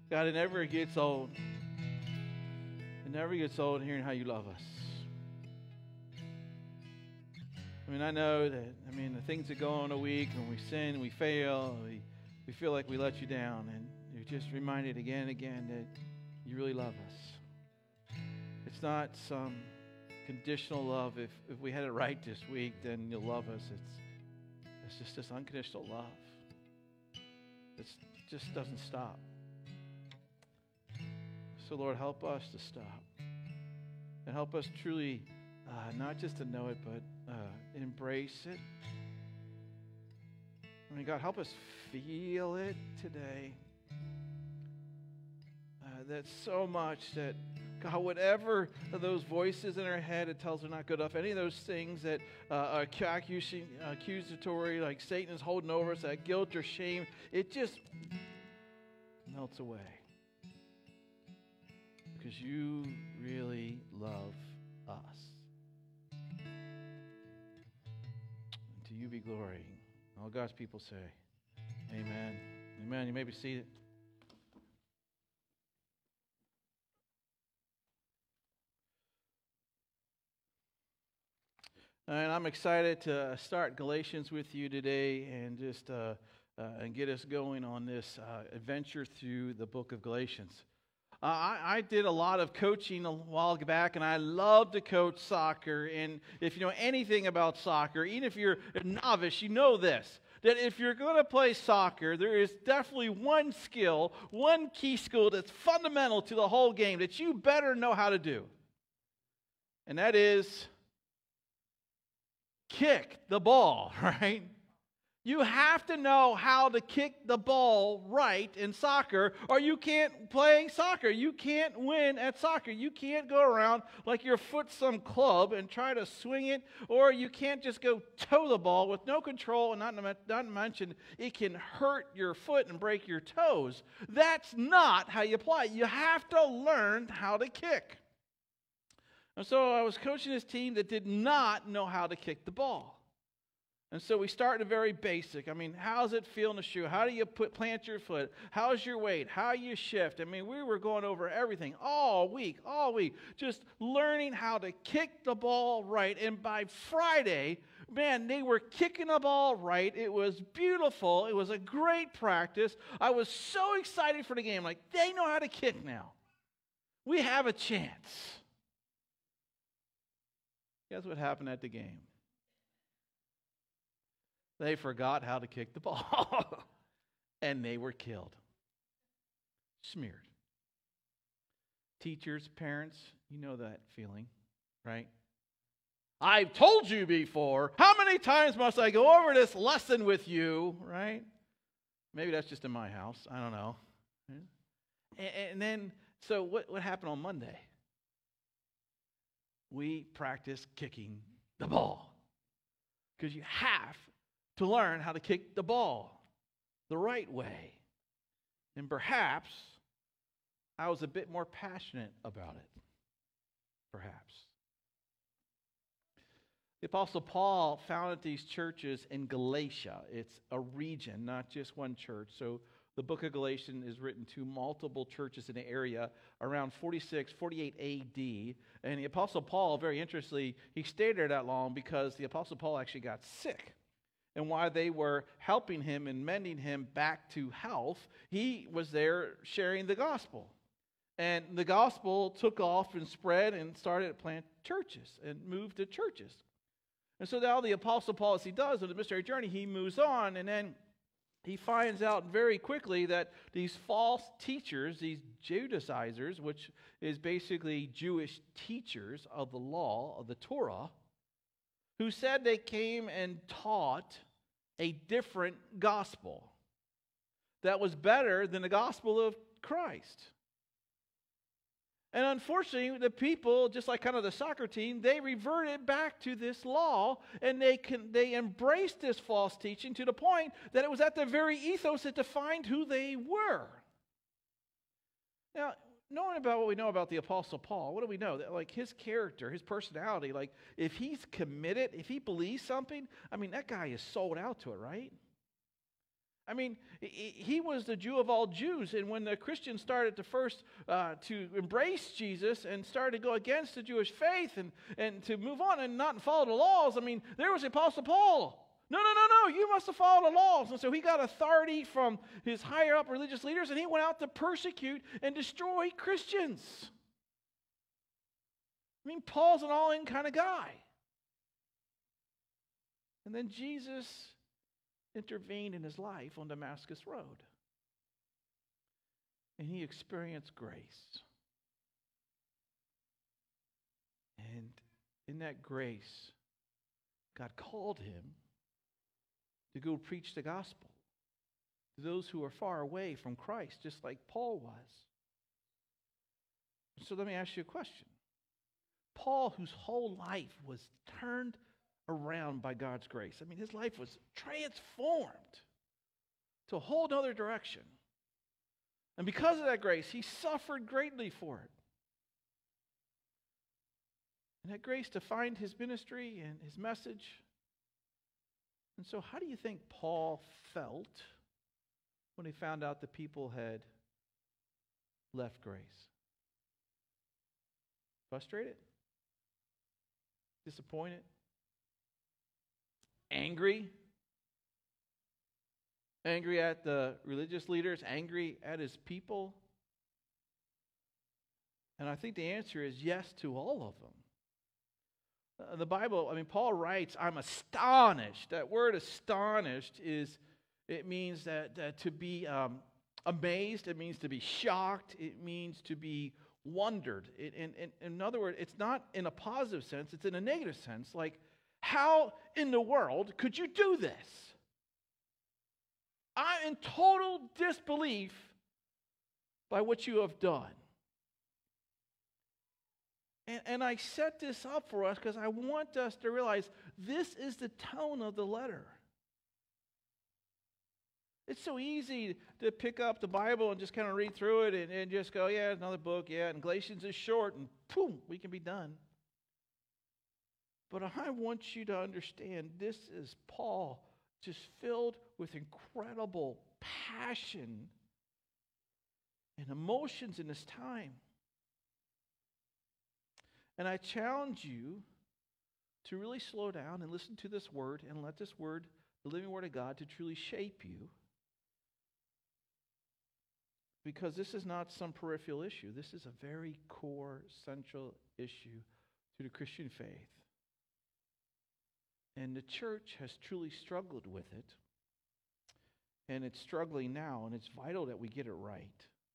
God, it never gets old. It never gets old hearing how you love us. I mean, I know that, the things that go on a week, when we sin, we fail, we feel like we let you down, and you're just reminded again and again that you really love us. It's not some conditional love. If we had it right this week, then you'll love us. It's just this unconditional love. It just doesn't stop. So, Lord, help us to stop. And help us truly, not just to know it, but embrace it. God, help us feel it today. That so much that, God, whatever those voices in our head that tells us we're not good enough, any of those things that are accusatory, like Satan is holding over us, that guilt or shame, it just melts away. Because you really love us. And to you be glory. All God's people say, amen. Amen. You may be seated. And I'm excited to start Galatians with you today and just and get us going on this adventure through the book of Galatians. I did a lot of coaching a while back, and I love to coach soccer. And if you know anything about soccer, even if you're a novice, you know this, that if you're going to play soccer, there is definitely one skill, one key skill that's fundamental to the whole game that you better know how to do. And that is kick the ball, right? You have to know how to kick the ball right in soccer, or you can't play soccer. You can't win at soccer. You can't go around like your foot's some club and try to swing it, or you can't just go toe the ball with no control, and not to mention it can hurt your foot and break your toes. That's not how you play. You have to learn how to kick. And so I was coaching this team that did not know how to kick the ball. And so we started very basic. How does it feel in the shoe? How do you plant your foot? How's your weight? How you shift? We were going over everything all week, just learning how to kick the ball right. And by Friday, man, they were kicking the ball right. It was beautiful. It was a great practice. I was so excited for the game. Like, they know how to kick now. We have a chance. Guess what happened at the game? They forgot how to kick the ball, and they were killed. Smeared. Teachers, parents, you know that feeling, right? I've told you before. How many times must I go over this lesson with you, right? Maybe that's just in my house. I don't know. And then, so what happened on Monday? We practiced kicking the ball. Because you have to learn how to kick the ball the right way. And perhaps I was a bit more passionate about it. Perhaps. The Apostle Paul founded these churches in Galatia. It's a region, not just one church. So the book of Galatians is written to multiple churches in the area around 46, 48 AD. And the Apostle Paul, very interestingly, he stayed there that long because the Apostle Paul actually got sick. And while they were helping him and mending him back to health, he was there sharing the gospel. And the gospel took off and spread and started to plant churches and moved to churches. And so now the Apostle Paul, as he does on the missionary journey, he moves on, and then he finds out very quickly that these false teachers, these Judaizers, which is basically Jewish teachers of the law, of the Torah, who said they came and taught a different gospel that was better than the gospel of Christ. And unfortunately, the people, just like kind of the soccer team, they reverted back to this law, and they embraced this false teaching to the point that it was at the very ethos that defined who they were. Now, knowing about what we know about the Apostle Paul, what do we know? That, like, his character, his personality, like, if he's committed, if he believes something, that guy is sold out to it, right? I mean, he was the Jew of all Jews, and when the Christians started to first to embrace Jesus and started to go against the Jewish faith and to move on and not follow the laws, I mean, there was the Apostle Paul. No, you must have followed the laws. And so he got authority from his higher up religious leaders, and he went out to persecute and destroy Christians. I mean, Paul's an all-in kind of guy. And then Jesus intervened in his life on Damascus Road. And he experienced grace. And in that grace, God called him to go preach the gospel to those who are far away from Christ, just like Paul was. So let me ask you a question. Paul, whose whole life was turned around by God's grace. I mean, his life was transformed to a whole other direction. And because of that grace, he suffered greatly for it. And that grace defined his ministry and his message. And so how do you think Paul felt when he found out the people had left grace? Frustrated? Disappointed? Angry? Angry at the religious leaders? Angry at his people? And I think the answer is yes to all of them. The Bible, I mean, Paul writes, I'm astonished. That word astonished it means that to be amazed, it means to be shocked, it means to be wondered. In other words, it's not in a positive sense, it's in a negative sense. Like, how in the world could you do this? I'm in total disbelief by what you have done. And I set this up for us because I want us to realize this is the tone of the letter. It's so easy to pick up the Bible and just kind of read through it and just go, yeah, another book, yeah, and Galatians is short, and boom, we can be done. But I want you to understand this is Paul just filled with incredible passion and emotions in this time. And I challenge you to really slow down and listen to this word and let this word, the living word of God, to truly shape you. Because this is not some peripheral issue. This is a very core, central issue to the Christian faith. And the church has truly struggled with it. And it's struggling now, and it's vital that we get it right.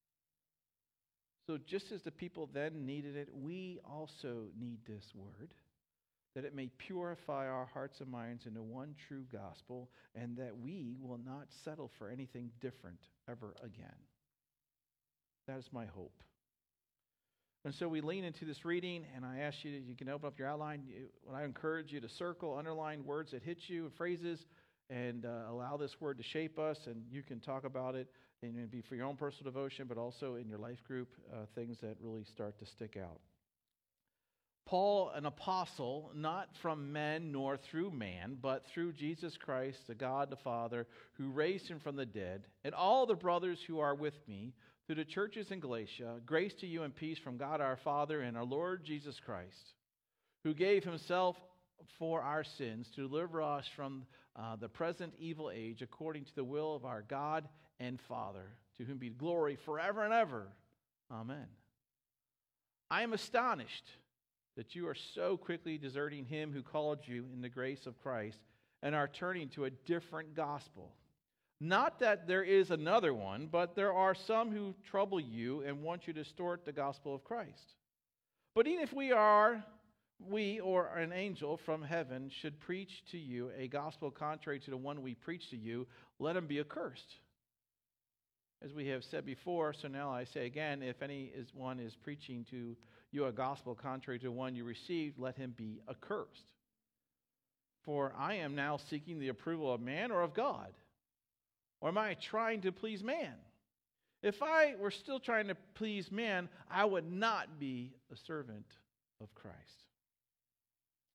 So just as the people then needed it, we also need this word, that it may purify our hearts and minds into one true gospel, and that we will not settle for anything different ever again. That is my hope. And so we lean into this reading, and I ask you, you can open up your outline. I encourage you to circle, underline words that hit you, phrases, and allow this word to shape us, and you can talk about it, and it'd be for your own personal devotion, but also in your life group, things that really start to stick out. Paul, an apostle, not from men nor through man, but through Jesus Christ, the God the Father, who raised him from the dead, and all the brothers who are with me, to the churches in Galatia, grace to you and peace from God our Father and our Lord Jesus Christ, who gave himself for our sins to deliver us from the present evil age, according to the will of our God and Father, to whom be glory forever and ever. Amen. I am astonished that you are so quickly deserting him who called you in the grace of Christ and are turning to a different gospel. Not that there is another one, but there are some who trouble you and want you to distort the gospel of Christ. But even if we or an angel from heaven should preach to you a gospel contrary to the one we preach to you, let him be accursed. As we have said before, so now I say again, if one is preaching to you a gospel contrary to the one you received, let him be accursed. For I am now seeking the approval of man or of God? Or am I trying to please man? If I were still trying to please man, I would not be a servant of Christ. So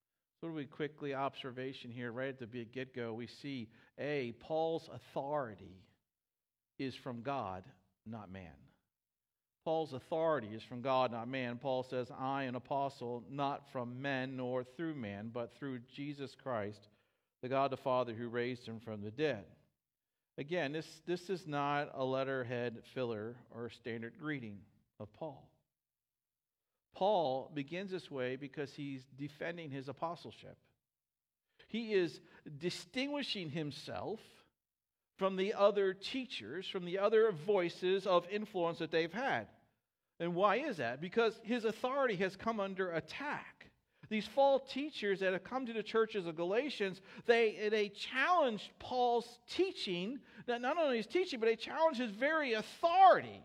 what do we quickly observation here right at the get-go? We see, Paul's authority is from God, not man. Paul's authority is from God, not man. Paul says, I, an apostle, not from men nor through man, but through Jesus Christ, the God the Father who raised him from the dead. Again, this is not a letterhead filler or a standard greeting of Paul. Paul begins this way because he's defending his apostleship. He is distinguishing himself from the other teachers, from the other voices of influence that they've had. And why is that? Because his authority has come under attack. These false teachers that have come to the churches of Galatians, they challenged Paul's teaching, not only his teaching, but they challenged his very authority.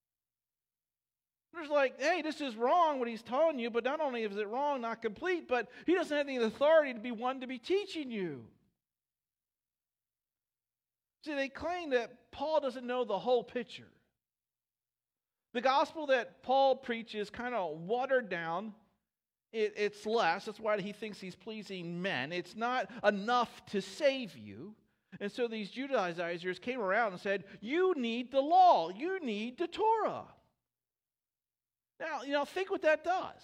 It's like, hey, this is wrong what he's telling you, but not only is it wrong, not complete, but he doesn't have any authority to be one to be teaching you. See, they claim that Paul doesn't know the whole picture. The gospel that Paul preaches kind of watered down. It's less. That's why he thinks he's pleasing men. It's not enough to save you. And so these Judaizers came around and said, you need the law. You need the Torah. Now, think what that does.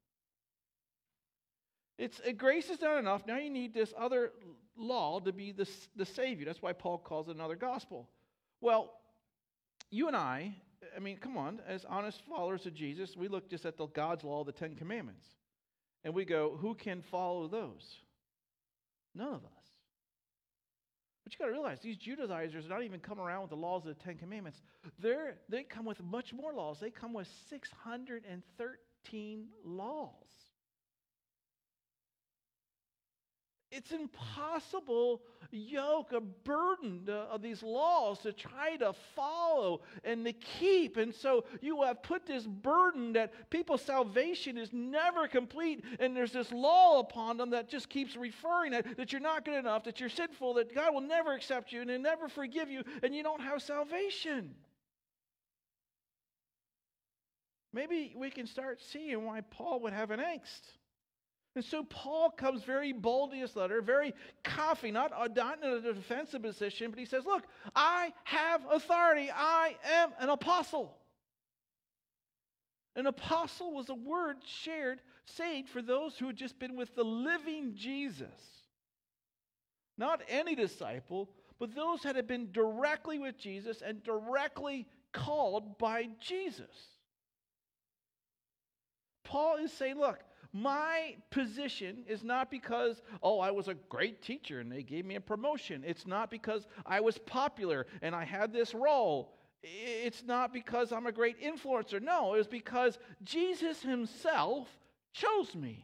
Grace is not enough. Now you need this other law to be the Savior. That's why Paul calls it another gospel. Well, you and I mean, come on, as honest followers of Jesus, we look just at the God's law, the Ten Commandments. And we go, who can follow those? None of us. But you got to realize, these Judaizers are not even coming around with the laws of the Ten Commandments. They come with much more laws. They come with 613 laws. It's impossible yoke, a burden of these laws to try to follow and to keep. And so you have put this burden that people's salvation is never complete, and there's this law upon them that just keeps referring that you're not good enough, that you're sinful, that God will never accept you and He'll never forgive you, and you don't have salvation. Maybe we can start seeing why Paul would have an angst. And so Paul comes very boldly in his letter, very confident, not in a defensive position, but he says, look, I have authority. I am an apostle. An apostle was a word saved for those who had just been with the living Jesus. Not any disciple, but those that had been directly with Jesus and directly called by Jesus. Paul is saying, look, my position is not because, I was a great teacher and they gave me a promotion. It's not because I was popular and I had this role. It's not because I'm a great influencer. No, it's because Jesus Himself chose me.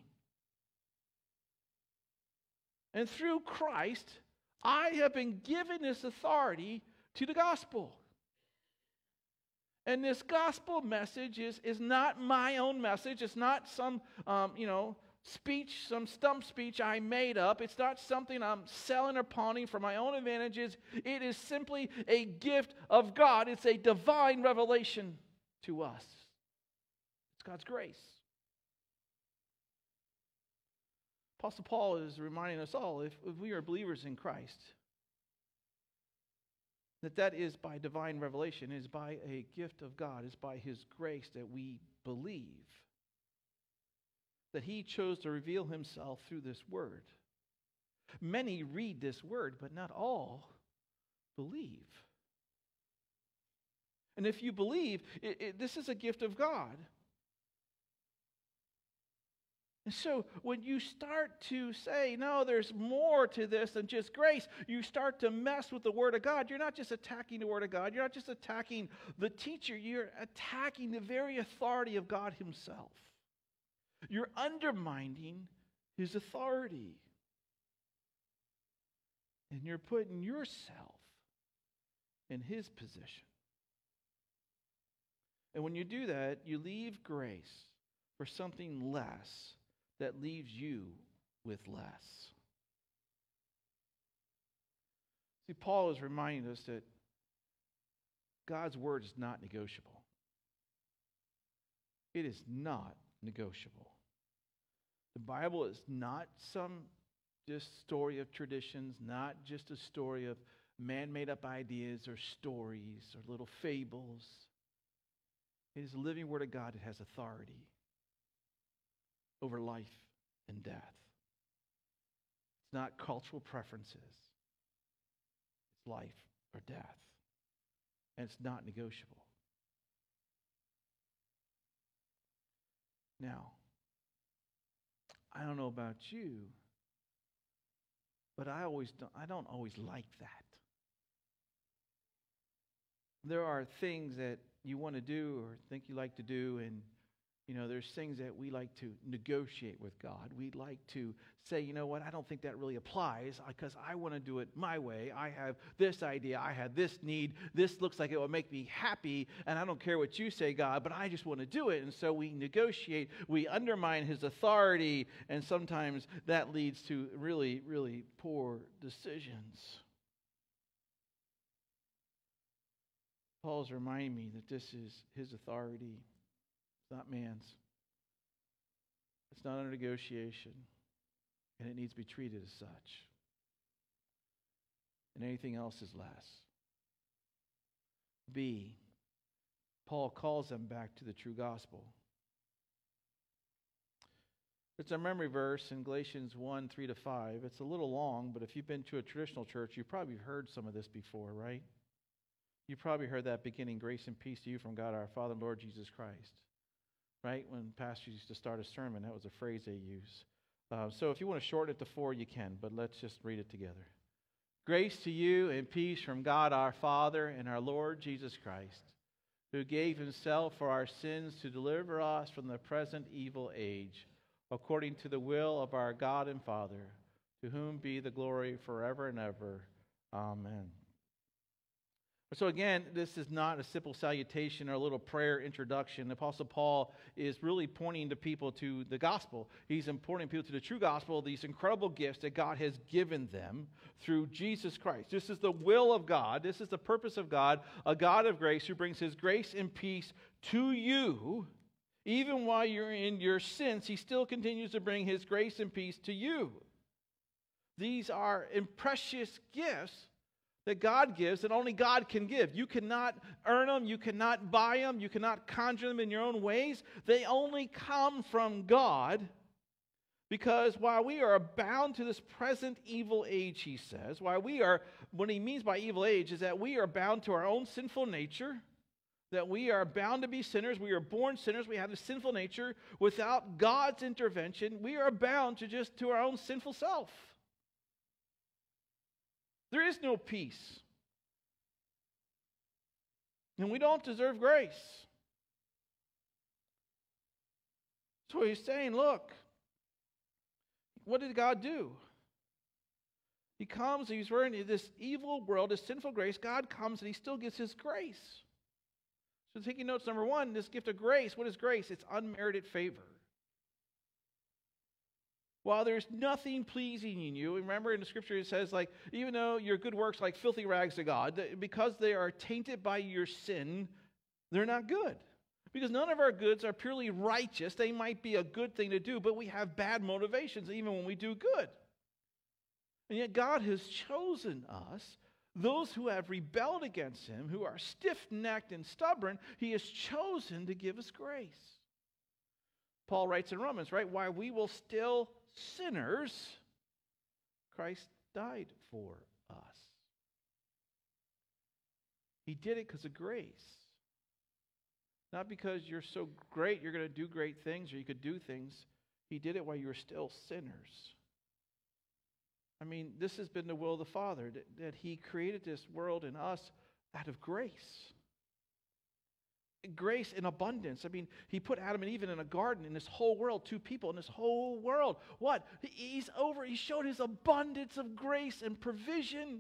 And through Christ, I have been given this authority to the gospel. And this gospel message is not my own message. It's not some, speech, some stump speech I made up. It's not something I'm selling or pawning for my own advantages. It is simply a gift of God. It's a divine revelation to us. It's God's grace. Apostle Paul is reminding us all, if we are believers in Christ, that is by divine revelation, is by a gift of God, is by His grace that we believe. That He chose to reveal Himself through this word. Many read this word, but not all believe. And if you believe, this is a gift of God. And so when you start to say, no, there's more to this than just grace, you start to mess with the Word of God. You're not just attacking the Word of God. You're not just attacking the teacher. You're attacking the very authority of God Himself. You're undermining His authority. And you're putting yourself in His position. And when you do that, you leave grace for something less that leaves you with less. See, Paul is reminding us that God's word is not negotiable. It is not negotiable. The Bible is not some just story of traditions, not just a story of man-made up ideas or stories or little fables. It is the living Word of God that has authority over life and death. It's not cultural preferences. It's life or death. And it's not negotiable. Now, I don't know about you, but I don't always like that. There are things that you want to do or think you like to do, and there's things that we like to negotiate with God. We'd like to say, you know what, I don't think that really applies because I want to do it my way. I have this idea. I have this need. This looks like it will make me happy, and I don't care what you say, God, but I just want to do it. And so we negotiate. We undermine His authority, and sometimes that leads to really, really poor decisions. Paul's reminding me that this is His authority. It's not man's. It's not under negotiation. And it needs to be treated as such. And anything else is less. B, Paul calls them back to the true gospel. It's a memory verse in Galatians 1:3-5. It's a little long, but if you've been to a traditional church, you've probably heard some of this before, right? You probably heard that beginning, grace and peace to you from God our Father and Lord Jesus Christ. Right? When pastors used to start a sermon, that was a phrase they use. So if you want to shorten it to 4, you can, but let's just read it together. Grace to you and peace from God our Father and our Lord Jesus Christ, who gave Himself for our sins to deliver us from the present evil age, according to the will of our God and Father, to whom be the glory forever and ever. Amen. So again, this is not a simple salutation or a little prayer introduction. The Apostle Paul is really pointing to people to the gospel. He's pointing people to the true gospel, these incredible gifts that God has given them through Jesus Christ. This is the will of God. This is the purpose of God, a God of grace who brings His grace and peace to you. Even while you're in your sins, He still continues to bring His grace and peace to you. These are precious gifts that God gives, that only God can give. You cannot earn them. You cannot buy them. You cannot conjure them in your own ways. They only come from God, because while we are bound to this present evil age, he says, what he means by evil age is that we are bound to our own sinful nature, that we are bound to be sinners. We are born sinners. We have a sinful nature. Without God's intervention, we are bound to our own sinful self. There is no peace. And we don't deserve grace. So he's saying, look, what did God do? He comes, he's in this evil world, this sinful grace. God comes and He still gives His grace. So taking notes, number 1, this gift of grace. What is grace? It's unmerited favor. While there's nothing pleasing in you, remember in the scripture it says, even though your good works like filthy rags to God, because they are tainted by your sin, they're not good. Because none of our goods are purely righteous. They might be a good thing to do, but we have bad motivations even when we do good. And yet God has chosen us, those who have rebelled against Him, who are stiff-necked and stubborn, He has chosen to give us grace. Paul writes in Romans, right? While we will still sinners, Christ died for us. He did it because of grace. Not because you're so great, you're going to do great things, or you could do things. He did it while you were still sinners. I mean, this has been the will of the Father, that He created this world and us out of grace. Grace in abundance. I mean, He put Adam and Eve in a garden, in this whole world, 2 people in this whole world. What? He showed His abundance of grace and provision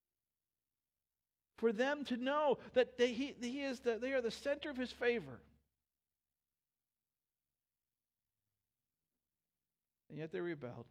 for them to know that they are the center of His favor. And yet they rebelled.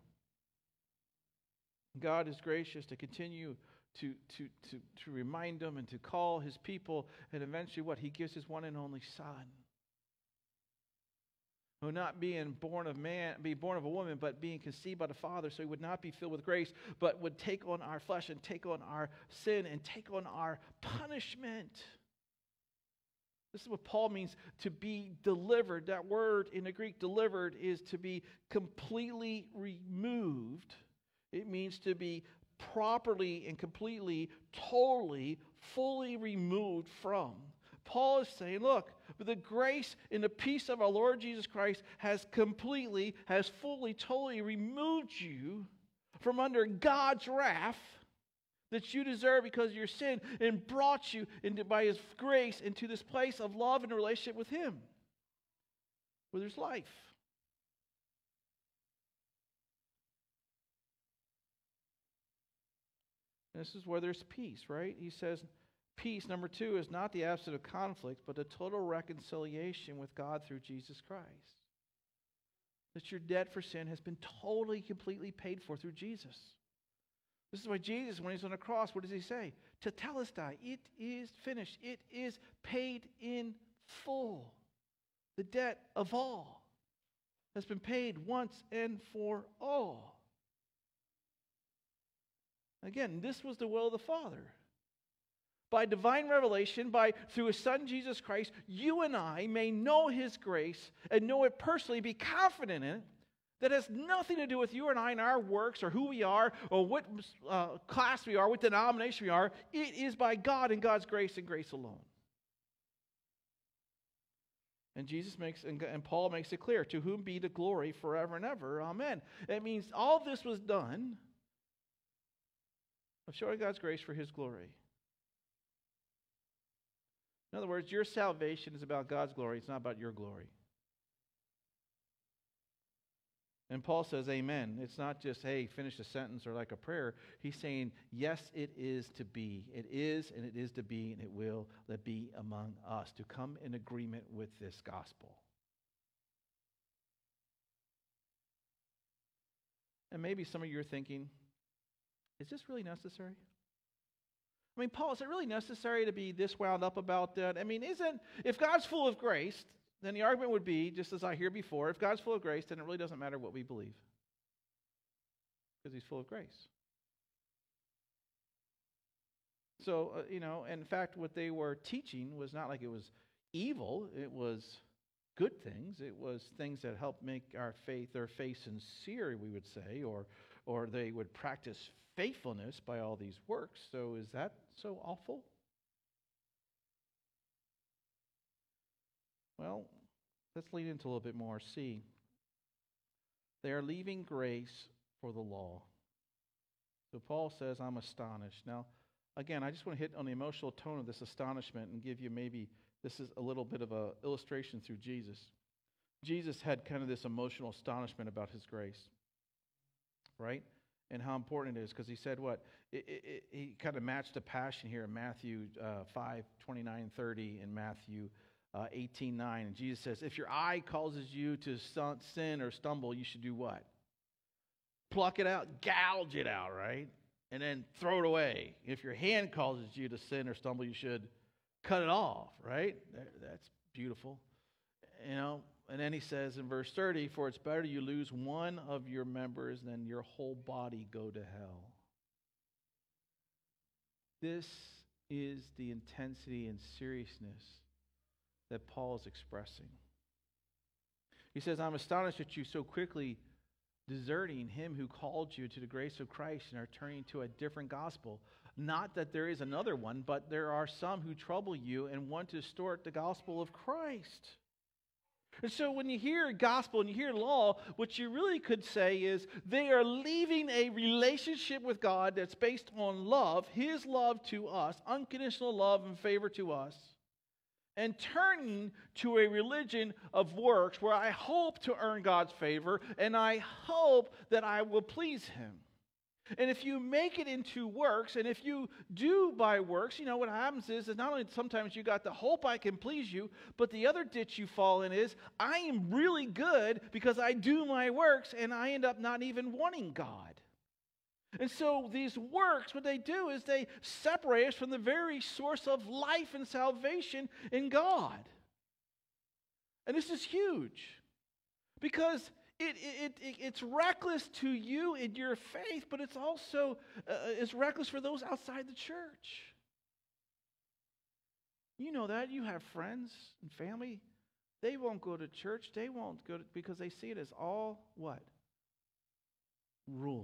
God is gracious to continue to remind them and to call His people, and eventually what? He gives His one and only Son. who not being born of man, be born of a woman, but being conceived by the Father, so he would not be filled with grace, but would take on our flesh and take on our sin and take on our punishment. This is what Paul means to be delivered. That word in the Greek, delivered, is to be completely removed. It means to be properly and completely, totally, fully removed from. Paul is saying, look, the grace and the peace of our Lord Jesus Christ has fully, totally removed you from under God's wrath that you deserve because of your sin, and brought you by His grace into this place of love and relationship with Him, where there's life. And this is where there's peace, right? He says, peace, number 2, is not the absence of conflict, but the total reconciliation with God through Jesus Christ. That your debt for sin has been totally, completely paid for through Jesus. This is why Jesus, when He's on the cross, what does He say? Tetelestai, it is finished. It is paid in full. The debt of all has been paid once and for all. Again, this was the will of the Father. By divine revelation, through His Son Jesus Christ, you and I may know His grace and know it personally, be confident in it. That has nothing to do with you and I and our works or who we are or what class we are, what denomination we are. It is by God and God's grace and grace alone. And Paul makes it clear, to whom be the glory forever and ever. Amen. That means all this was done of showing God's grace for His glory. In other words, your salvation is about God's glory. It's not about your glory. And Paul says, amen. It's not just, hey, finish a sentence or like a prayer. He's saying, yes, it is to be. It is, and it is to be, and it will be among us, to come in agreement with this gospel. And maybe some of you are thinking, is this really necessary? I mean, Paul, is it really necessary to be this wound up about that? I mean, if God's full of grace, then the argument would be, just as I hear before, if God's full of grace, then it really doesn't matter what we believe. Because He's full of grace. So, in fact, what they were teaching was not like it was evil. It was good things. It was things that helped make their faith sincere, we would say, or they would practice faithfulness by all these works. So is that so awful? Well, let's lead into a little bit more. See, they are leaving grace for the law. So Paul says, I'm astonished. Now, again, I just want to hit on the emotional tone of this astonishment and give you this is a little bit of an illustration through Jesus. Jesus had kind of this emotional astonishment about His grace, right? And how important it is, because He said what? He kind of matched the passion here in Matthew 5:29-30 and Matthew 18:9. And Jesus says, if your eye causes you to sin or stumble, you should do what? Pluck it out, gouge it out, right? And then throw it away. If your hand causes you to sin or stumble, you should cut it off, right? That's beautiful. And then He says in verse 30, for it's better you lose one of your members than your whole body go to hell. This is the intensity and seriousness that Paul is expressing. He says, I'm astonished at you so quickly deserting Him who called you to the grace of Christ and are turning to a different gospel. Not that there is another one, but there are some who trouble you and want to distort the gospel of Christ. And so when you hear gospel and you hear law, what you really could say is they are leaving a relationship with God that's based on love, His love to us, unconditional love and favor to us, and turning to a religion of works where I hope to earn God's favor and I hope that I will please Him. And if you make it into works, and if you do by works, what happens is not only sometimes you got the hope I can please you, but the other ditch you fall in is I am really good because I do my works, and I end up not even wanting God. And so these works, what they do is they separate us from the very source of life and salvation in God. And this is huge. Because it's reckless to you in your faith, but it's also it's reckless for those outside the church. You know that. You have friends and family. They won't go to church. They won't go because they see it as all what? Rules.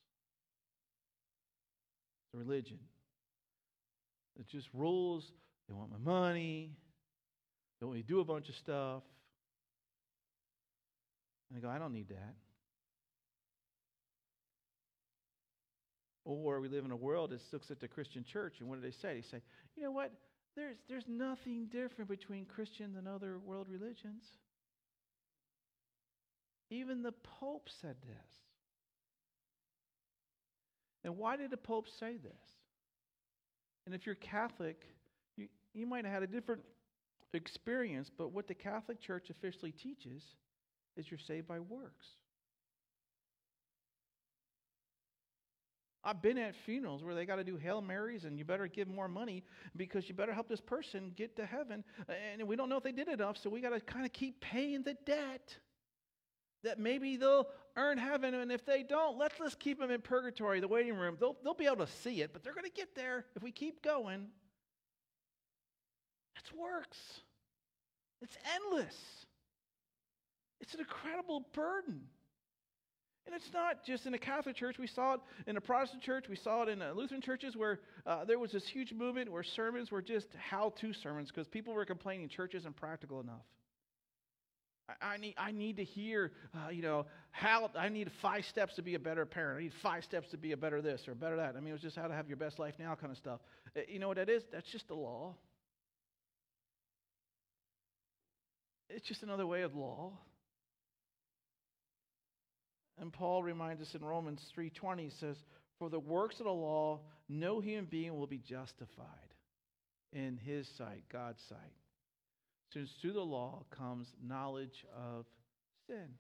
It's a religion. It's just rules. They want my money. They want me to do a bunch of stuff. And I go, I don't need that. Or we live in a world that looks at the Christian church, and what do they say? They say, you know what? There's nothing different between Christians and other world religions. Even the Pope said this. And why did the Pope say this? And if you're Catholic, you might have had a different experience, but what the Catholic Church officially teaches is you're saved by works. I've been at funerals where they got to do Hail Marys and you better give more money because you better help this person get to heaven. And we don't know if they did enough, so we got to kind of keep paying the debt. That maybe they'll earn heaven, and if they don't, let's keep them in purgatory, the waiting room. They'll be able to see it, but they're going to get there if we keep going. That's works. It's endless. It's an incredible burden. And it's not just in the Catholic Church. We saw it in the Protestant church. We saw it in Lutheran churches where there was this huge movement where sermons were just how-to sermons because people were complaining church isn't practical enough. I need to hear, how I need 5 steps to be a better parent. I need 5 steps to be a better this or better that. I mean, it was just how to have your best life now kind of stuff. You know what that is? That's just the law. It's just another way of law. And Paul reminds us in Romans 3:20, he says, for the works of the law, no human being will be justified in his sight, God's sight. Since through the law comes knowledge of sin.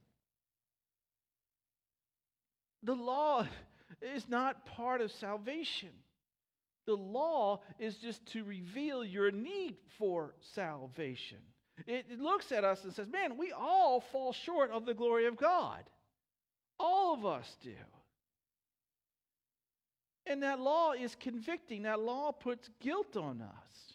The law is not part of salvation. The law is just to reveal your need for salvation. It looks at us and says, man, we all fall short of the glory of God. All of us do. And that law is convicting. That law puts guilt on us.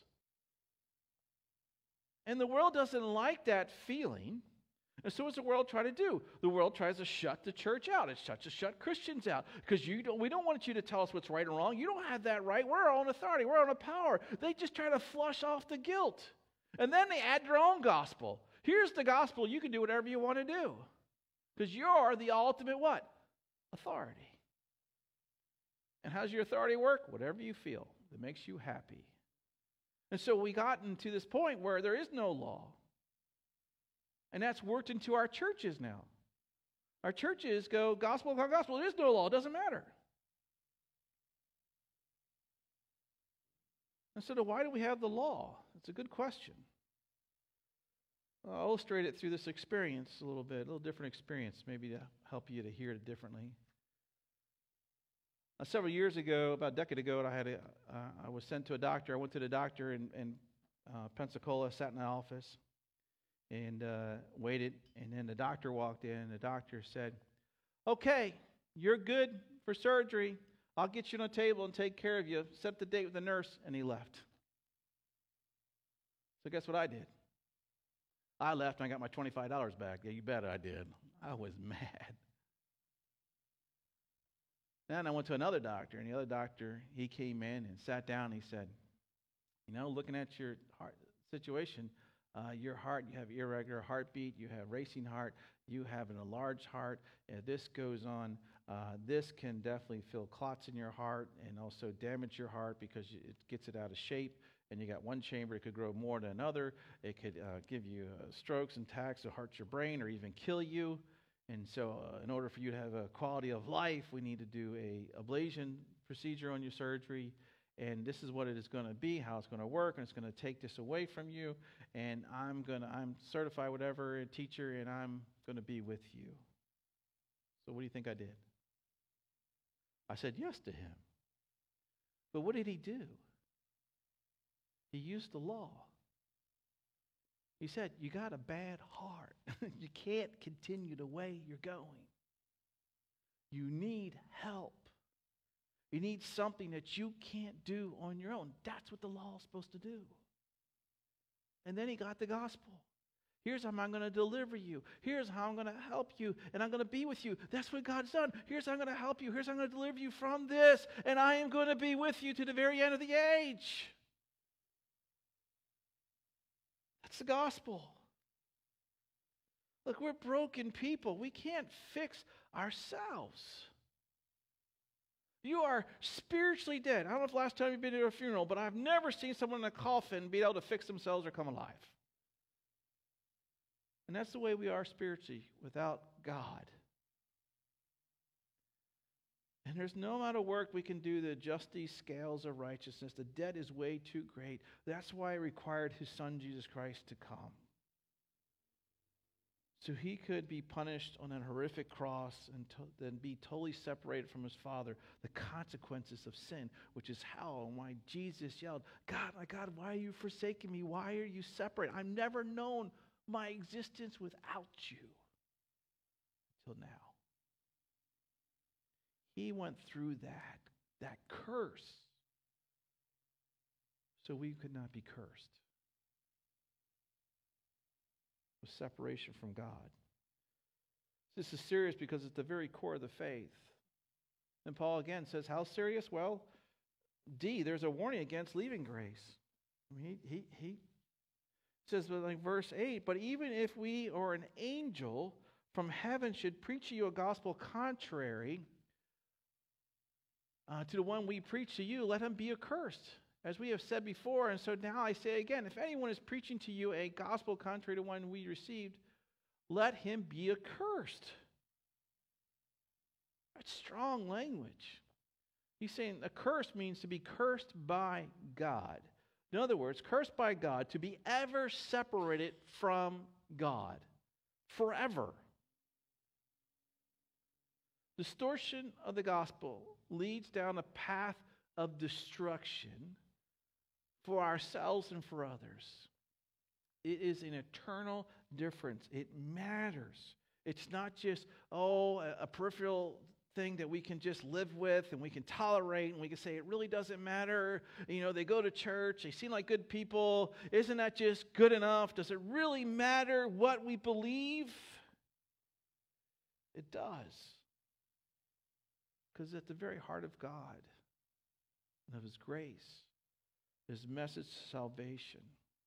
And the world doesn't like that feeling. And so what's the world try to do? The world tries to shut the church out. It tries to shut Christians out. Because we don't want you to tell us what's right and wrong. You don't have that right. We're our own authority. We're our own power. They just try to flush off the guilt. And then they add their own gospel. Here's the gospel. You can do whatever you want to do. Because you're the ultimate what? Authority. And how's your authority work? Whatever you feel that makes you happy. And so we gotten to this point where there is no law. And that's worked into our churches now. Our churches go, gospel, gospel. There is no law. It doesn't matter. And so why do we have the law? It's a good question. I'll illustrate it through this experience a little bit, a little different experience, maybe to help you to hear it differently. Several years ago, about a decade ago, I was sent to a doctor. I went to the doctor in Pensacola, sat in the office, and waited. And then the doctor walked in, and the doctor said, okay, you're good for surgery. I'll get you on a table and take care of you. Set the date with the nurse, and he left. So guess what I did? I left and I got my $25 back. Yeah, you bet I did. I was mad. Then I went to another doctor, and the other doctor, he came in and sat down and he said, looking at your heart situation, your heart, you have irregular heartbeat, you have racing heart, you have an enlarged heart. If this goes on, this can definitely fill clots in your heart and also damage your heart because it gets it out of shape. And you got one chamber, it could grow more than another. It could give you strokes and attacks, it hurts your brain or even kill you. And so in order for you to have a quality of life, we need to do a ablation procedure on your surgery. And this is what it is going to be, how it's going to work, and it's going to take this away from you. And I'm certified whatever teacher, and I'm going to be with you. So what do you think I did? I said yes to him. But what did he do? He used the law. He said, you got a bad heart. You can't continue the way you're going. You need help. You need something that you can't do on your own. That's what the law is supposed to do. And then he got the gospel. Here's how I'm going to deliver you. Here's how I'm going to help you. And I'm going to be with you. That's what God's done. Here's how I'm going to help you. Here's how I'm going to deliver you from this. And I am going to be with you to the very end of the age. That's the gospel. Look, we're broken people. We can't fix ourselves. You are spiritually dead. I don't know if the last time you've been to a funeral, but I've never seen someone in a coffin be able to fix themselves or come alive. And that's the way we are spiritually without God. And there's no amount of work we can do to adjust these scales of righteousness. The debt is way too great. That's why it required his Son, Jesus Christ, to come. So he could be punished on a horrific cross and then be totally separated from his Father. The consequences of sin, which is hell, and why Jesus yelled, God, my God, why are you forsaking me? Why are you separate? I've never known my existence without you until now. He went through that curse, so we could not be cursed. With separation from God. This is serious because it's the very core of the faith. And Paul again says, how serious? Well, there's a warning against leaving grace. I mean, he says, like verse 8, but even if we or an angel from heaven should preach to you a gospel contrary to the one we preach to you, let him be accursed. As we have said before, and so now I say again, if anyone is preaching to you a gospel contrary to one we received, let him be accursed. That's strong language. He's saying accursed means to be cursed by God. In other words, cursed by God, to be ever separated from God. Forever. Distortion of the gospel leads down a path of destruction for ourselves and for others. It is an eternal difference. It matters. It's not just, a peripheral thing that we can just live with and we can tolerate and we can say it really doesn't matter. They go to church, they seem like good people. Isn't that just good enough? Does it really matter what we believe? It does. Because at the very heart of God and of his grace, his message of salvation.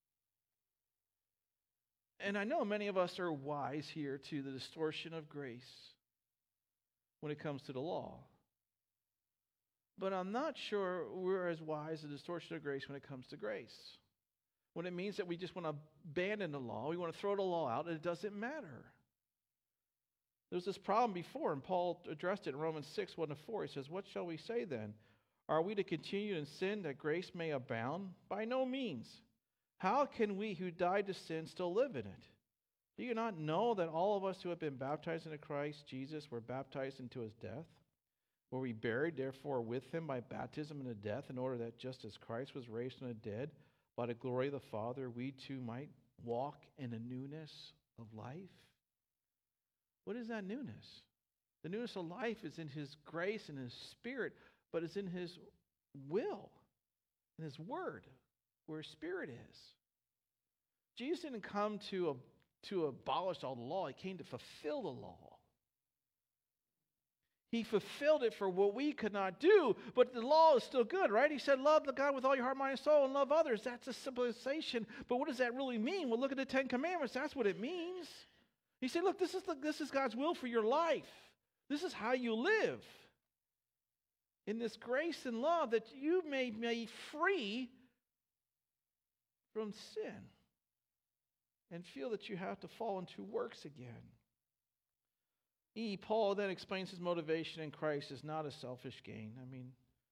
And I know many of us are wise here to the distortion of grace when it comes to the law. But I'm not sure we're as wise to the distortion of grace when it comes to grace. When it means that we just want to abandon the law, we want to throw the law out, and it doesn't matter. There was this problem before, and Paul addressed it in Romans 6, 1-4. He says, what shall we say then? Are we to continue in sin that grace may abound? By no means. How can we who died to sin still live in it? Do you not know that all of us who have been baptized into Christ Jesus were baptized into his death? Were we buried, therefore, with him by baptism into death, in order that just as Christ was raised from the dead, by the glory of the Father, we too might walk in the newness of life? What is that newness? The newness of life is in his grace and his spirit, but it's in his will, in his word, where his spirit is. Jesus didn't come to abolish all the law. He came to fulfill the law. He fulfilled it for what we could not do, but the law is still good, right? He said, love the God with all your heart, mind, and soul, and love others. That's a simplification, but what does that really mean? Well, look at the Ten Commandments. That's what it means. He said, look, this is God's will for your life. This is how you live. In this grace and love that you may be made free from sin and feel that you have to fall into works again. Paul then explains his motivation in Christ is not a selfish gain. I mean,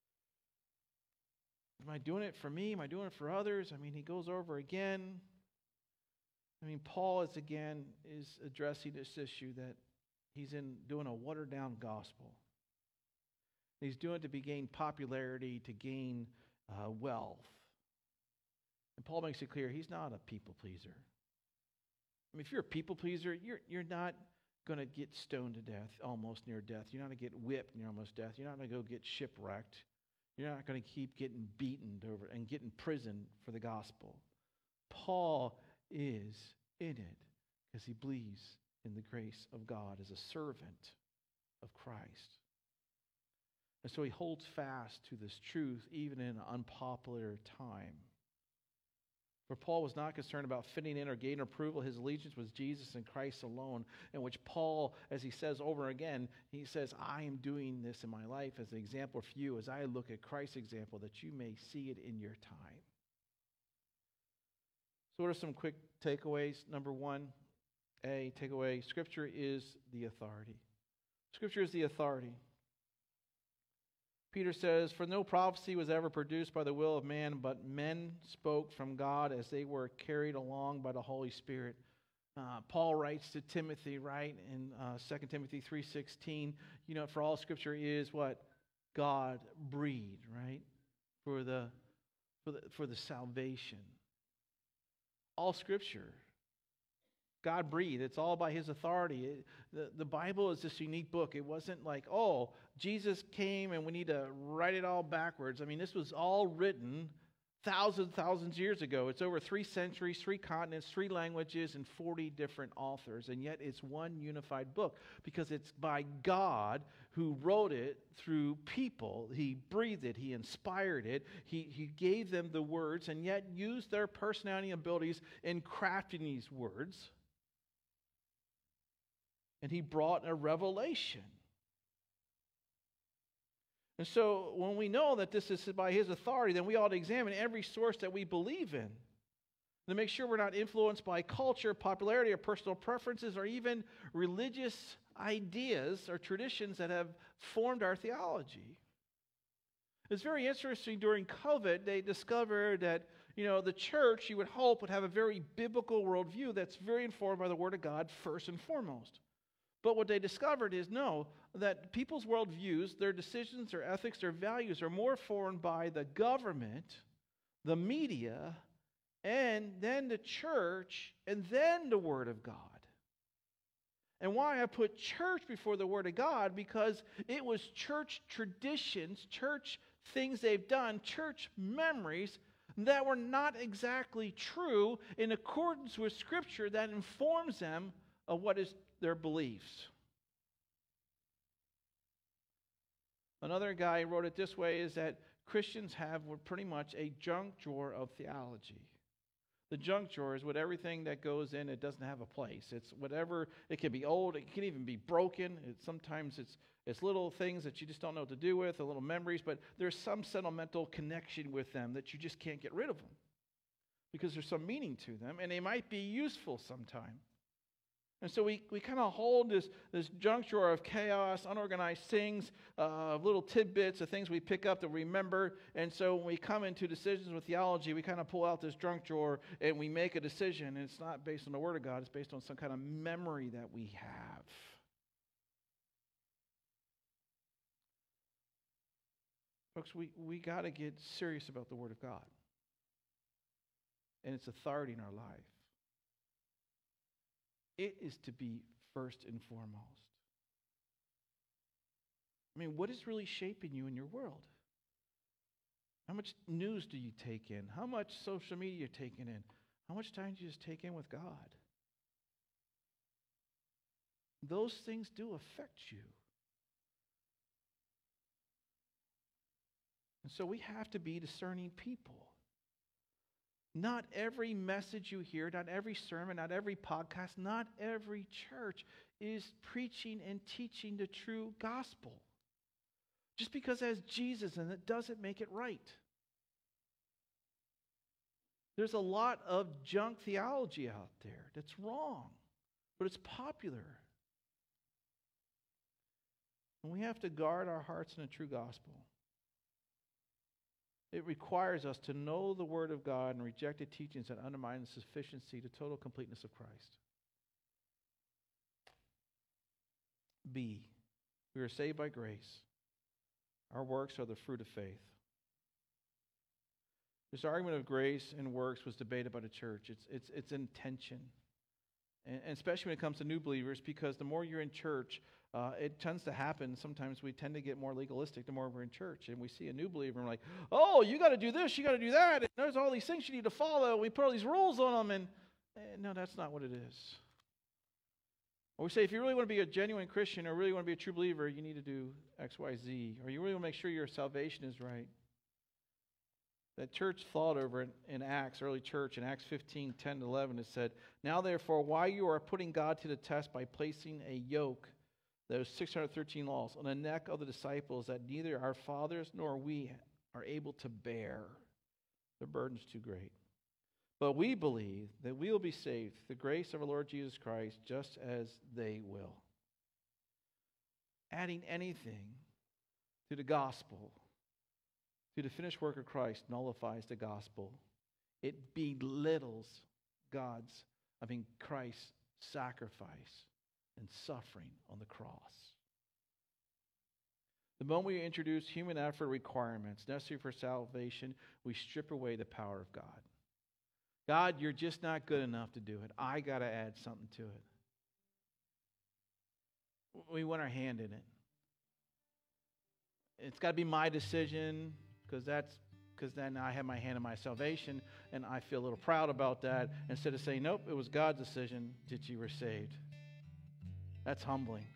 am I doing it for me? Am I doing it for others? I mean, he goes over again. I mean, Paul is addressing this issue that he's doing a watered-down gospel. He's doing it to gain popularity, to gain wealth. And Paul makes it clear he's not a people pleaser. I mean, if you're a people pleaser, you're not going to get stoned to death, almost near death. You're not going to get whipped near almost death. You're not going to go get shipwrecked. You're not going to keep getting beaten over and get in prison for the gospel. Paul is in it because he believes in the grace of God as a servant of Christ. And so he holds fast to this truth even in an unpopular time. For Paul was not concerned about fitting in or gaining approval. His allegiance was Jesus and Christ alone, in which Paul, as he says over again, he says, I am doing this in my life as an example for you as I look at Christ's example, that you may see it in your time. So what are some quick takeaways? Number one, takeaway, Scripture is the authority. Scripture is the authority. Peter says, for no prophecy was ever produced by the will of man, but men spoke from God as they were carried along by the Holy Spirit. Paul writes to Timothy, right, in 2 Timothy 3:16, for all Scripture is what? God breathed, right, for the salvation. All Scripture, God breathed. It's all by His authority. The Bible is this unique book. It wasn't like, oh, Jesus came and we need to write it all backwards. I mean, this was all written thousands years ago. It's over 3 centuries, 3 continents, 3 languages, and 40 different authors. And yet it's one unified book because it's by God who wrote it through people. He breathed it. He inspired it. He gave them the words and yet used their personality and abilities in crafting these words. And He brought a revelation. And so when we know that this is by His authority, then we ought to examine every source that we believe in to make sure we're not influenced by culture, popularity, or personal preferences, or even religious ideas or traditions that have formed our theology. It's very interesting. During COVID, they discovered that the church, you would hope, would have a very biblical worldview that's very informed by the Word of God first and foremost. But what they discovered is that people's worldviews, their decisions, their ethics, their values are more formed by the government, the media, and then the church, and then the Word of God. And why I put church before the Word of God, because it was church traditions, church things they've done, church memories that were not exactly true in accordance with Scripture that informs them of what is their beliefs. Another guy wrote it this way, is that Christians have pretty much a junk drawer of theology. The junk drawer is with everything that goes in, it doesn't have a place. It's whatever, it can be old, it can even be broken. Sometimes it's little things that you just don't know what to do with, or little memories, but there's some sentimental connection with them that you just can't get rid of them because there's some meaning to them, and they might be useful sometime. And so we kind of hold this junk drawer of chaos, unorganized things, little tidbits of things we pick up to remember. And so when we come into decisions with theology, we kind of pull out this junk drawer and we make a decision. And it's not based on the Word of God. It's based on some kind of memory that we have. Folks, we got to get serious about the Word of God and its authority in our life. It is to be first and foremost. I mean, what is really shaping you in your world? How much news do you take in? How much social media you're taking in? How much time do you just take in with God? Those things do affect you. And so we have to be discerning people. Not every message you hear, not every sermon, not every podcast, not every church is preaching and teaching the true gospel. Just because it has Jesus in it doesn't make it right. There's a lot of junk theology out there that's wrong, but it's popular. And we have to guard our hearts in the true gospel. It requires us to know the Word of God and reject the teachings that undermine the sufficiency, the total completeness of Christ. B, we are saved by grace. Our works are the fruit of faith. This argument of grace and works was debated by the church. It's in tension. and especially when it comes to new believers, because the more you're in church, it tends to happen. Sometimes we tend to get more legalistic the more we're in church, and we see a new believer and we're like, oh, you got to do this, you got to do that, and there's all these things you need to follow. We put all these rules on them, and no, that's not what it is. Or we say, if you really want to be a genuine Christian or really want to be a true believer, you need to do X, Y, Z, or you really want to make sure your salvation is right. That church thought over it in Acts, early church, in Acts 15, 10 to 11, it said, now therefore, why you are putting God to the test by placing a yoke, those 613 laws, on the neck of the disciples that neither our fathers nor we are able to bear. The burden's too great. But we believe that we will be saved through the grace of our Lord Jesus Christ, just as they will. Adding anything to the gospel, to the finished work of Christ, nullifies the gospel. It belittles Christ's sacrifice and suffering on the cross. The moment we introduce human effort requirements necessary for salvation, we strip away the power of God. God, you're just not good enough to do it. I got to add something to it. We want our hand in it. It's got to be my decision, because then I have my hand in my salvation, and I feel a little proud about that, instead of saying, nope, it was God's decision that you were saved. That's humbling.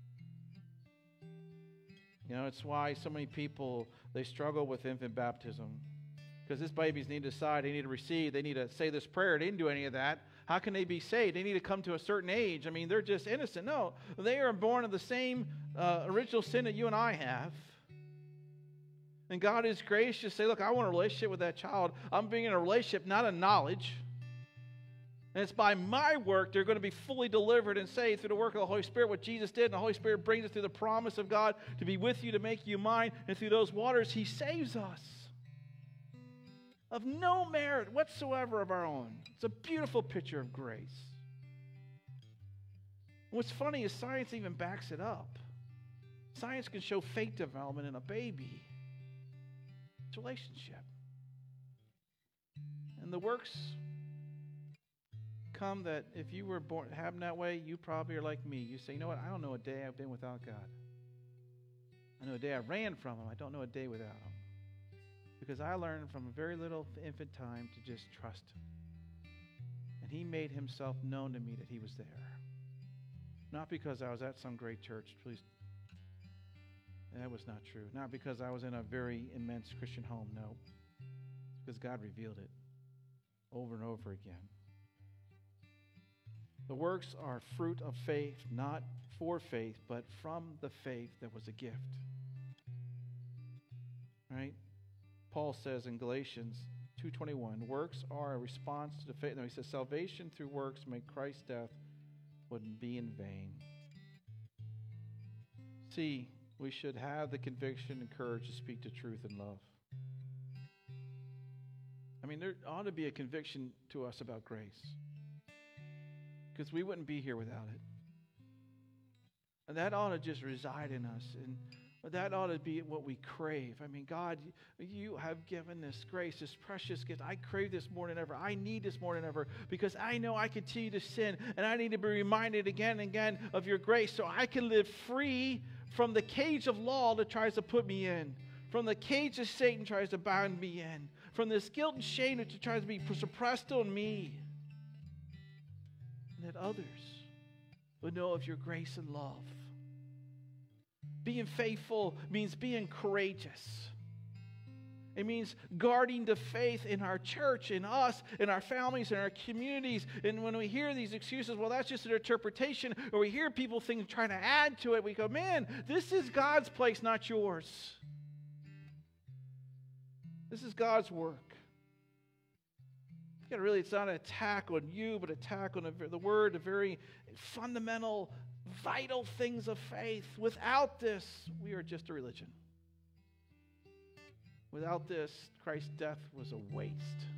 You know, it's why so many people, they struggle with infant baptism. Because these babies need to decide, they need to receive, they need to say this prayer. They didn't do any of that. How can they be saved? They need to come to a certain age. I mean, they're just innocent. No, they are born of the same original sin that you and I have. And God is gracious to say, look, I want a relationship with that child. I'm being in a relationship, not a knowledge. And it's by my work they're going to be fully delivered and saved through the work of the Holy Spirit, what Jesus did. And the Holy Spirit brings us through the promise of God to be with you, to make you mine. And through those waters, He saves us of no merit whatsoever of our own. It's a beautiful picture of grace. What's funny is science even backs it up. Science can show fate development in a baby. It's a relationship. And the works come that if you were born happened that way, you probably are like me. You say, you know what, I don't know a day I've been without God. I know a day I ran from Him. I don't know a day without Him. Because I learned from a very little infant time to just trust Him. And He made Himself known to me that He was there. Not because I was at some great church. Please, that was not true. Not because I was in a very immense Christian home. No. Because God revealed it over and over again. The works are fruit of faith, not for faith, but from the faith that was a gift. Right? Paul says in Galatians 2:21, works are a response to the faith. No, he says, salvation through works make Christ's death would be in vain. See, we should have the conviction and courage to speak the truth in love. I mean, there ought to be a conviction to us about grace, because we wouldn't be here without it. And that ought to just reside in us, and that ought to be what we crave. I mean, God, you have given this grace, this precious gift. I crave this more than ever. I need this more than ever, because I know I continue to sin, and I need to be reminded again and again of your grace so I can live free from the cage of law that tries to put me in, from the cage that Satan tries to bind me in, from this guilt and shame that tries to be suppressed on me, and that others would know of your grace and love. Being faithful means being courageous. It means guarding the faith in our church, in us, in our families, in our communities. And when we hear these excuses, well, that's just an interpretation, or we hear people trying to add to it, we go, man, this is God's place, not yours. This is God's work. It's not an attack on you, but attack on the word, the very fundamental, vital things of faith. Without this, we are just a religion. Without this, Christ's death was a waste.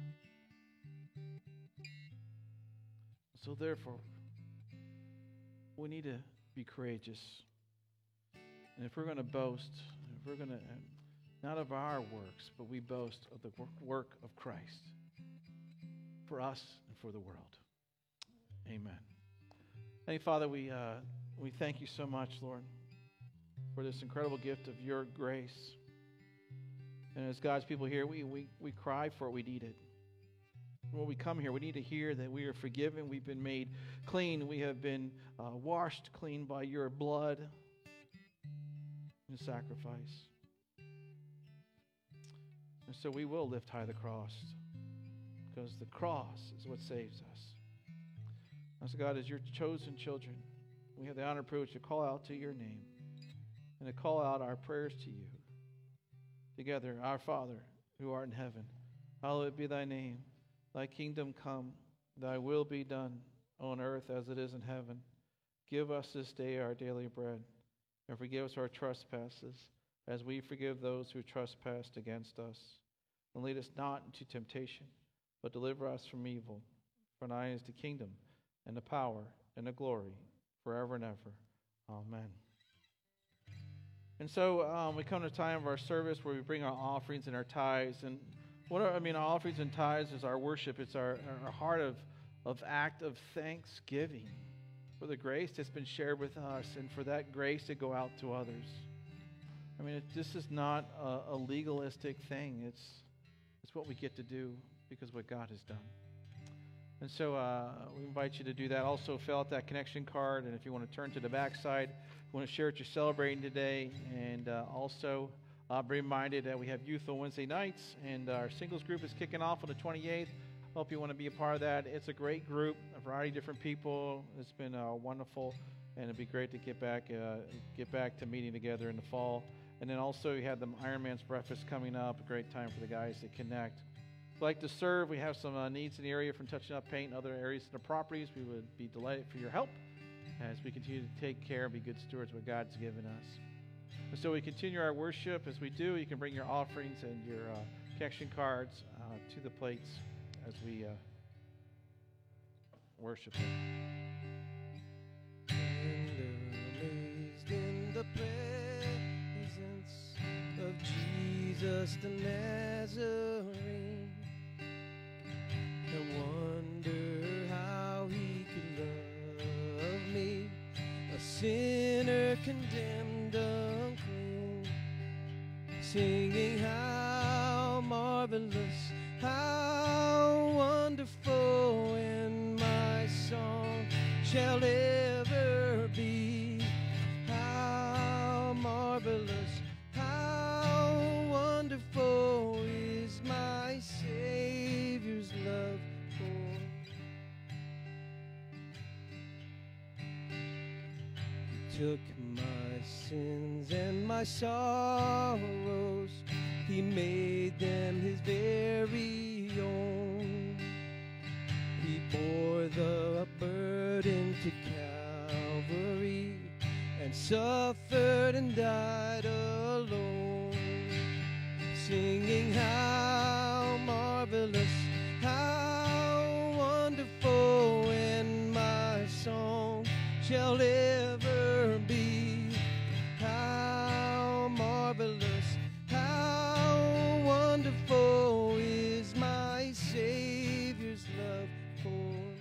So therefore, we need to be courageous. And if we're going to boast, if we're going to, not of our works, but we boast of the work of Christ for us and for the world. Amen. Heavenly Father, we thank you so much, Lord, for this incredible gift of your grace. And as God's people here, we cry for it. We need it. When we come here, we need to hear that we are forgiven. We've been made clean. We have been washed clean by your blood and sacrifice. And so we will lift high the cross, because the cross is what saves us. And so God, as your chosen children, we have the honor and privilege to call out to your name and to call out our prayers to you. Together, our Father, who art in heaven, hallowed be thy name. Thy kingdom come, thy will be done on earth as it is in heaven. Give us this day our daily bread, and forgive us our trespasses, as we forgive those who trespass against us. And lead us not into temptation, but deliver us from evil. For thine is the kingdom, and the power, and the glory, forever and ever. Amen. And so we come to the time of our service where we bring our offerings and our tithes. And our offerings and tithes is our worship. It's our heart of act of thanksgiving for the grace that's been shared with us, and for that grace to go out to others. This is not a legalistic thing. It's what we get to do because of what God has done. And so we invite you to do that. Also fill out that connection card, and if you want to turn to the back side, you want to share what you're celebrating today, and also be reminded that we have youth on Wednesday nights, and our singles group is kicking off on the 28th. Hope you want to be a part of that. It's a great group, a variety of different people. It's been wonderful, and it'd be great to get back to meeting together in the fall. And then also you have the Ironman's Breakfast coming up, a great time for the guys to connect. If you'd like to serve, we have some needs in the area from touching up paint and other areas in the properties. We would be delighted for your help as we continue to take care and be good stewards of what God's given us. And so we continue our worship. As we do, you can bring your offerings and your connection cards to the plates as we worship Him. And amazed in the presence of Jesus the Nazarene, and wonder how He could love me, a sinner condemned unclean, singing how marvelous, how wonderful, and my song shall ever be. How marvelous, how wonderful is my Savior's love for me. He took my sins and my sorrows, He made them His very own. He bore the burden to Calvary and suffered and died alone, singing how marvelous, how wonderful, and my song shall ever be. How marvelous, how wonderful is my Savior's love for me.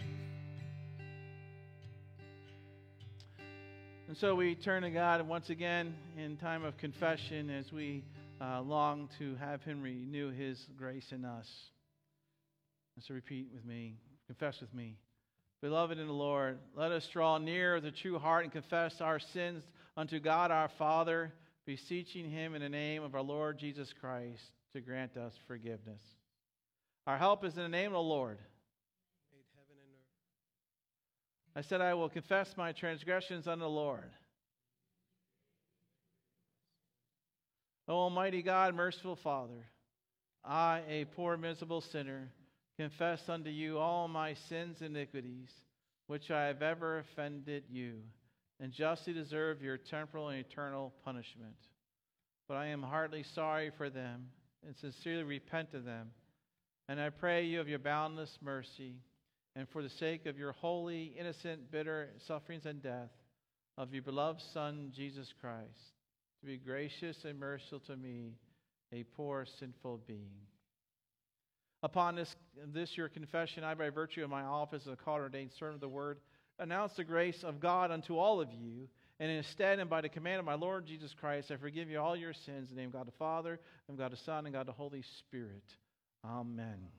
And so we turn to God once again in time of confession as we long to have Him renew His grace in us. And so repeat with me, confess with me. Beloved in the Lord, let us draw near the true heart and confess our sins unto God our Father, beseeching Him in the name of our Lord Jesus Christ to grant us forgiveness. Our help is in the name of the Lord. Made heaven and earth. I said, I will confess my transgressions unto the Lord. O Almighty God, merciful Father, I, a poor miserable sinner, confess unto you all my sins and iniquities, which I have ever offended you, and justly deserve your temporal and eternal punishment. But I am heartily sorry for them, and sincerely repent of them. And I pray you of your boundless mercy, and for the sake of your holy, innocent, bitter sufferings and death, of your beloved Son, Jesus Christ, to be gracious and merciful to me, a poor, sinful being. Upon this your confession, I, by virtue of my office as a called and ordained servant of the Word, announce the grace of God unto all of you, and instead and by the command of my Lord Jesus Christ, I forgive you all your sins in the name of God the Father, and God the Son, and God the Holy Spirit. Amen.